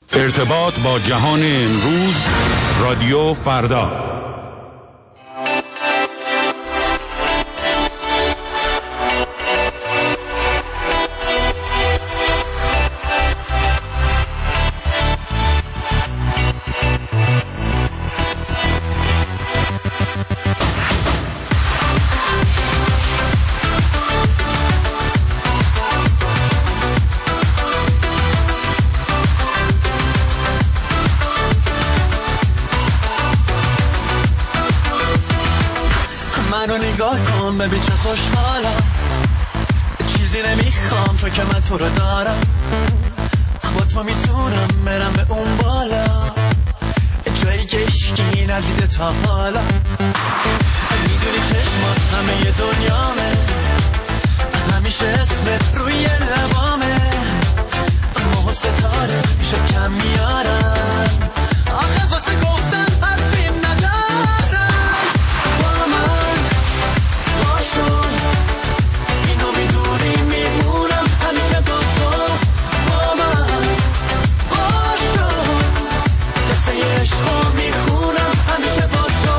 ارتباط با جهان امروز، رادیو فردا. منو نگاه کن ببین چه خوشحالم، چیزی نمیخوام چون که من تو رو دارم. با تو میتونم برم به اون بالا، جایی که عشقی ندیده تا حالا. میدونی چشمات همه دنیامه، همیشه اسمت روی لبامه. ماه و ستاره میشه کم میارم، آخه واسه گفتن حرفی ندارم. با من باشو، اینو میدونی میمونم همیشه با تو. با من باشو، قصه عشقو میخونم همیشه با تو.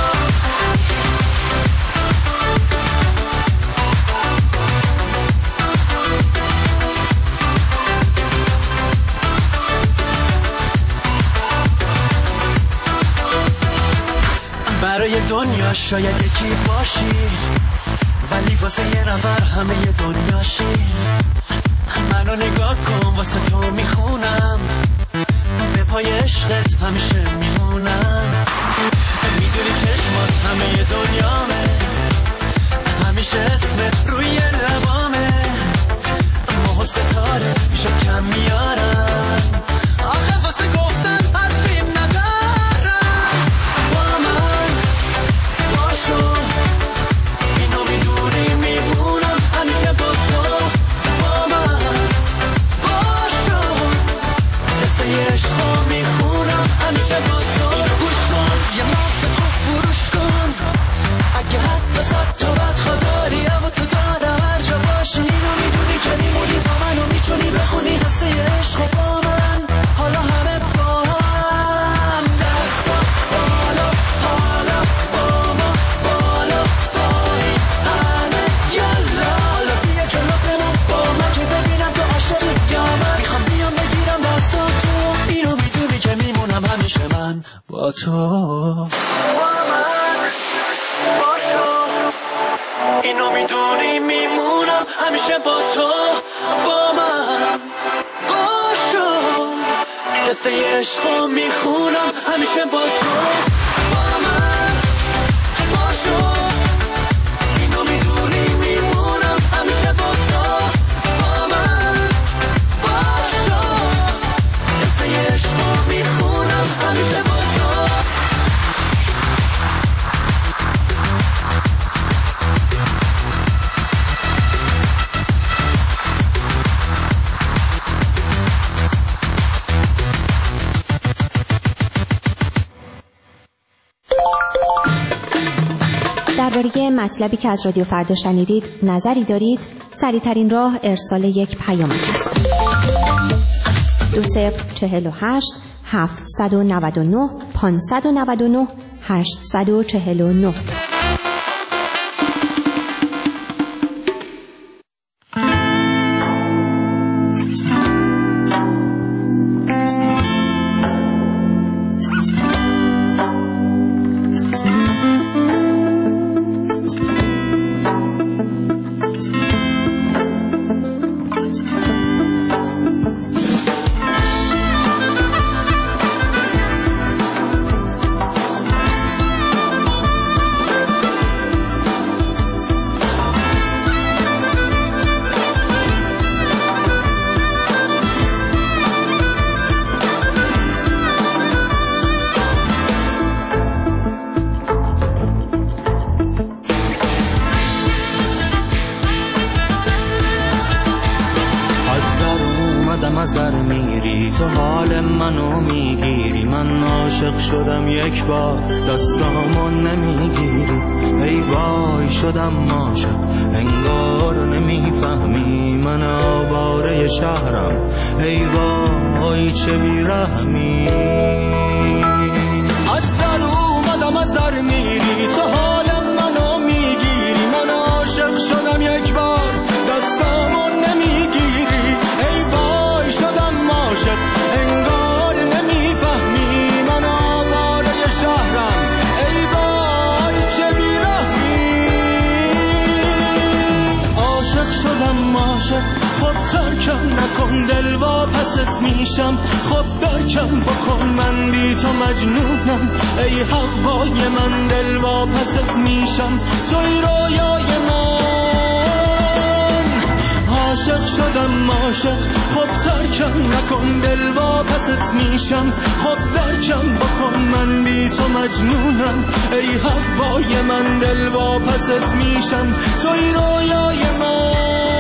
برای دنیا شاید یکی باشی، ولی واسه یه نفر همه ی دنیاشی. منو نگاه کن واسه تو میخونم، به پای عشقت همیشه میمونم. میدونی چشمات همه ی دنیامه، همیشه اسمت روی لبامه. ماه و ستاره میشه کم میارم، آخه واسه گفتن حرفی ندارم. با من باشو، اینو میدونی میمونم همیشه با تو. با من باشو، قصه عشقو میخونم همیشه با تو. اینو گوش کن، یه مغز تو فروش کن، اگه حتی صد تا بدخوا داری و تو دارم هر جا باشی. اینو میدونی که میمونی با من و میتونی بخونی قصه عشقو با من. حالا همه با هم دستا بالا، حالا با ما بالا بایی همه یلا. حالا بیا جلومون با من که ببینم تو عاشقی یا من. میخوام بیام بگیرم دستاتو، اینو میدونی که میمونم همیشه من با تو. اینو میدونی میمونم همیشه با تو. با من باشو، قصه عشقو میخونم همیشه با تو. با من باشو، اینو میدونی میمونم همیشه با تو. با من باشو، قصه عشقو میخونم همیشه با تو. درباره مطلبی که از رادیو فردا شنیدید نظری دارید؟ سریع‌ترین راه ارسال یک پیامک است. 2048 799 599 849. عاشق شدم یک بار دستامو نمیگیری، ای وای شدم عاشق انگار نمیفهمی من آواره شهرم، ای وای وای چه بیرحمی. از در اومدم از در میری، تو حالم منو میگیری، من عاشق شدم یک بار دستامو نمیگیری. ای وای شدم عاشق انگار نمیفهمی، من آواره شهرم ای وای چه بیرحمی. عاشق شدم عاشق، خب ترکم نکن دل واپست میشم، خب درکم بکن من بی تو مجنونم. ای هوای من دل واپست میشم، توی رویای من. عاشق شدم عاشق، خب ترکم نکن دل واپست میشم، خب درکم بکن من بی تو مجنونم. ای هوای من دل واپست میشم، توی رویای من.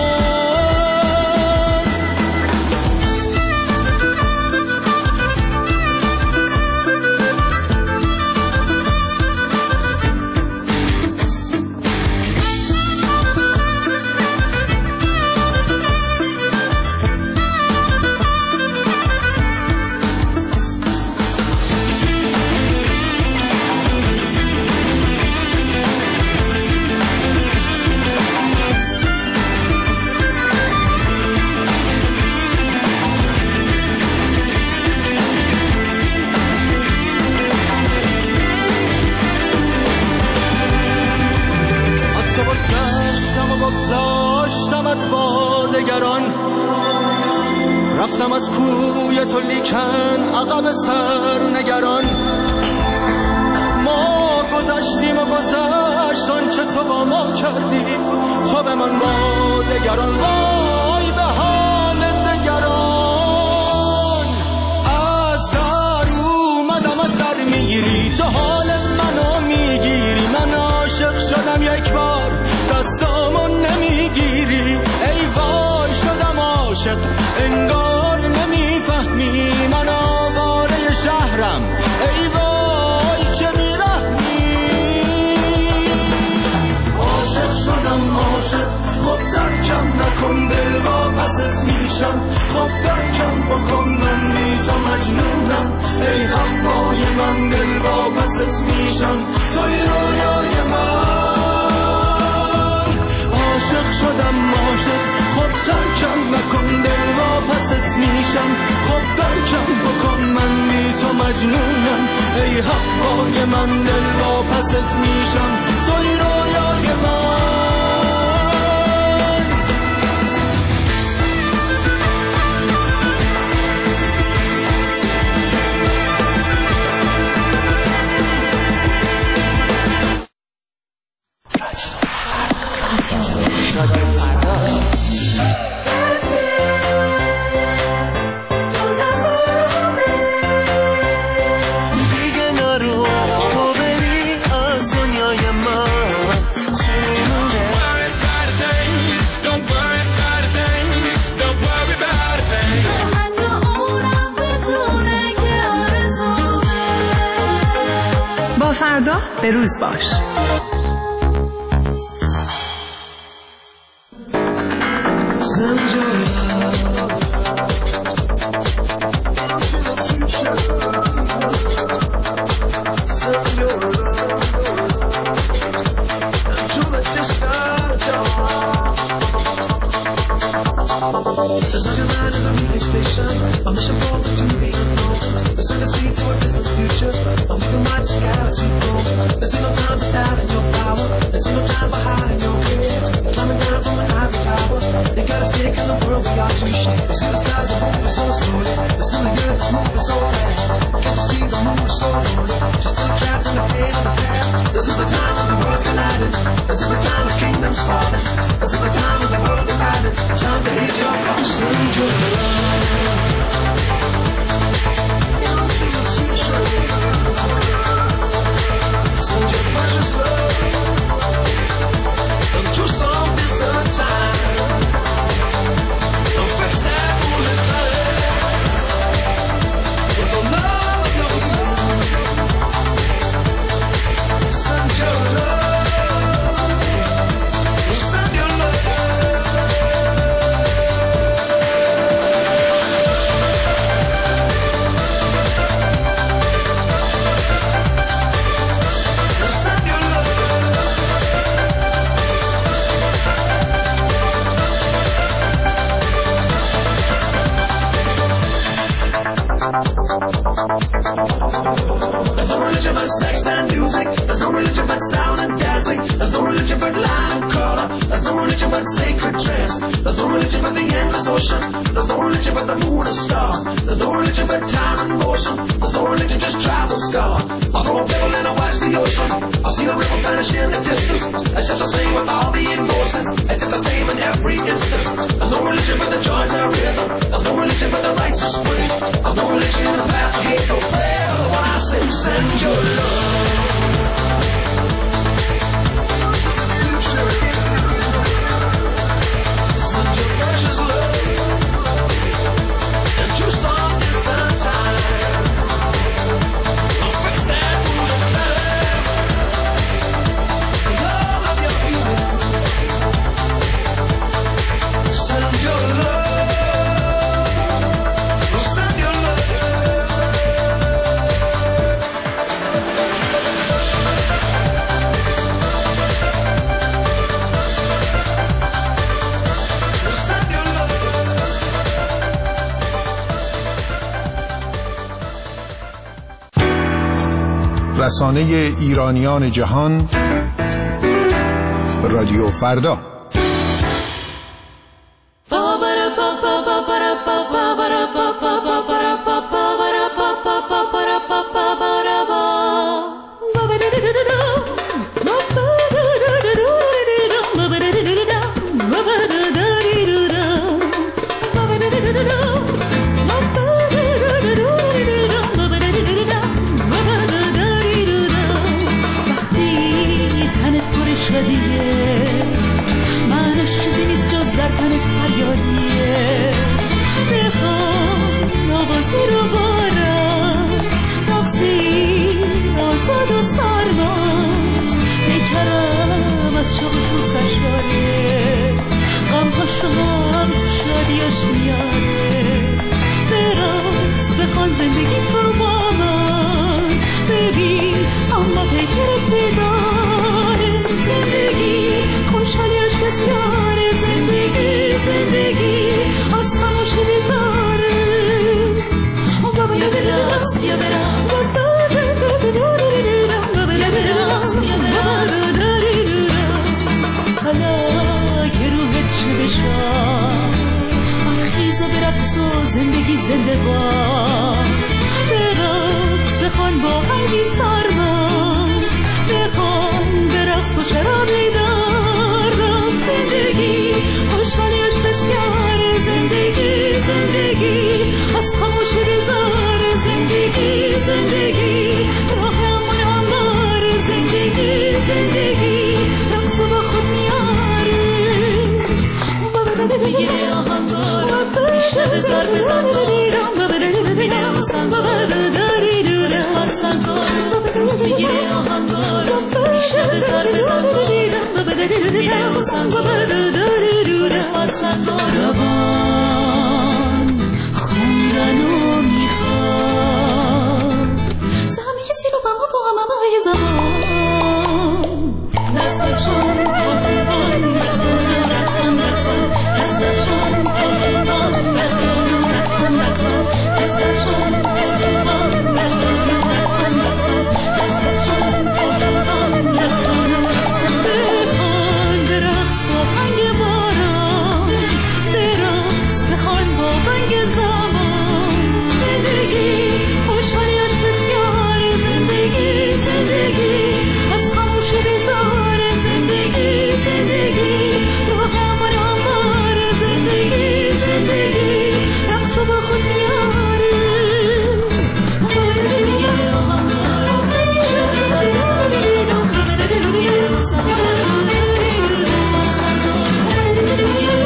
رفتم از کوی تو لیکن عقب سر نگران. ما گذشتیم و گذشت آنچه تو با ما کردی، تو به من با دگران. وای به حال دگران. از در اومدم از در میگیری، تو حال منو میگیری، من عاشق شدم یک بار دستامو نمیگیری. ای وای شدم عاشق انگار نمیفهمی، من آواره شهرم ای وای چه بیرحمی. عاشق شدم عاشق، خب ترکم نکن دل واپست میشم، خب درکم بکن من بی تو مجنونم. ای هوای من دل واپست میشم، توی رویای من. عاشق شدم عاشق، خب ترکم نکن دل واپست میشم، خب درکم بکن من بی تو مجنونم. ای هوای من دل واپست میشم، توی رویای من. فردا به روز باش. There's such a man in the relay station, a mission forward to the unknown. There's such a sea to a distant future, and we can watch the galaxy grow. There's no time for doubting your power, there's no time for hiding your fear. Climbing down from an ivory tower, they got a stake in the world we are to share. You see the stars are moving so slowly, there's still the earth that's moving so fast. Can't you see the moon is so lonely, she's still trapped in the pain of the past. This is the time when the world's colliding, this is the time the kingdom's falling, this is the time when the world's divided. Time to hit your caution. Send your love into the future. that sacred trance. There's no religion but the endless ocean. There's no religion but the moon and stars. There's no religion but time and motion. There's no religion, just travel scar. I'll throw a pebble and I'll watch the ocean. I'll see the ripples vanish in the distance. It's just the same with all the emotions. It's just the same in every instant. There's no religion but the joys of rhythm. There's no religion but the rites of spring. There's no religion in the path of hate, no prayer. When I say send your love. رسانه ایرانیان جهان رادیو فردا. زندگی زنده باد برقص بخوان با قلبی سرباز بخوان برقص با شرابی دار زندگی خوشحالیش بسیار زندگی زندگی از خاموشی بیزار زندگی زندگی راه امون امار زندگی زندگی رقص با خود میاره بگیره آهنگار میشه بزار بزن ببینم حسن داری دوره آسنگار بگیره آهنگار میشه بزار بزن ببینم حسن داری دوره آسنگار روان خوندنو میخواد زمی کسی رو با ما های زمان دستشان آهنگان رقصن رقصن رقصن دستشان آهنگان رقصن رقصن رقصن دستشان آهنگان رقصن رقصن رقصن دستشان آهنگان رقصن رقصن بخوان برقص با بانگ باران برقص بخوان با بانگ زمان زندگی خوشحالیش بسیار زندگی زندگی از خاموشی بیزار زندگی زندگی روح امار امار زندگی زندگی رقص با خود میاره میگه آهنگار میشه بزار بزار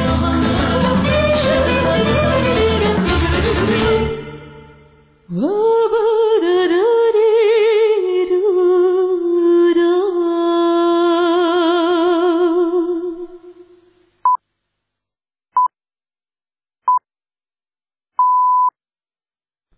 میگه آهنگار